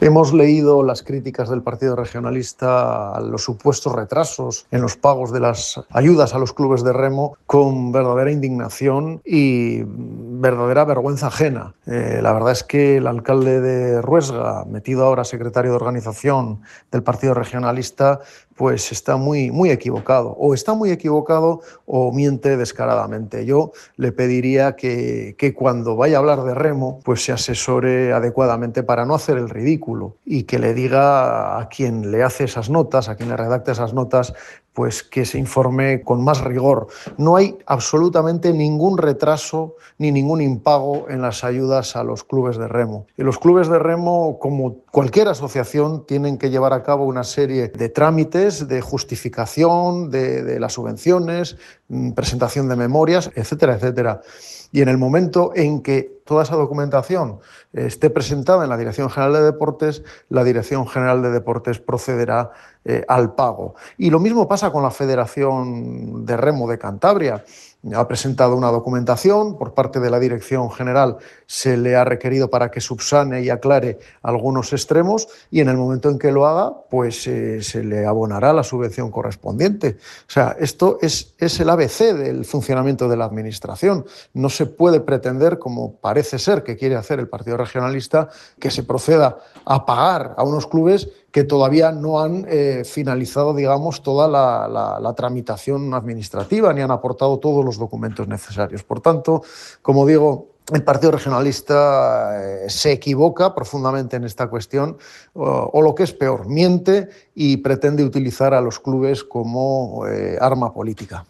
Hemos leído las críticas del Partido Regionalista a los supuestos retrasos en los pagos de las ayudas a los clubes de remo con verdadera indignación y verdadera vergüenza ajena. La verdad es que el alcalde de Ruesga, metido ahora secretario de organización del Partido Regionalista, pues está muy equivocado. O está muy equivocado o miente descaradamente. Yo le pediría que cuando vaya a hablar de remo, pues se asesore adecuadamente para no hacer el ridículo y que le diga a quien le hace esas notas, a quien le redacta esas notas, pues que se informe con más rigor. No hay absolutamente ningún retraso ni ningún impago en las ayudas a los clubes de remo. Y los clubes de remo, como cualquier asociación, tienen que llevar a cabo una serie de trámites, de justificación de las subvenciones, presentación de memorias, etcétera, etcétera. Y en el momento en que toda esa documentación esté presentada en la Dirección General de Deportes, la Dirección General de Deportes procederá al pago. Y lo mismo pasa con la Federación de Remo de Cantabria. Ha presentado una documentación por parte de la Dirección General, se le ha requerido para que subsane y aclare algunos extremos y en el momento en que lo haga, pues se le abonará la subvención correspondiente. O sea, esto es el ABC del funcionamiento de la Administración. No se puede pretender, como parece ser que quiere hacer el Partido Regionalista, que se proceda a pagar a unos clubes que todavía no han finalizado, digamos, toda la tramitación administrativa ni han aportado todos los documentos necesarios. Por tanto, como digo, el Partido Regionalista se equivoca profundamente en esta cuestión o lo que es peor, miente y pretende utilizar a los clubes como arma política.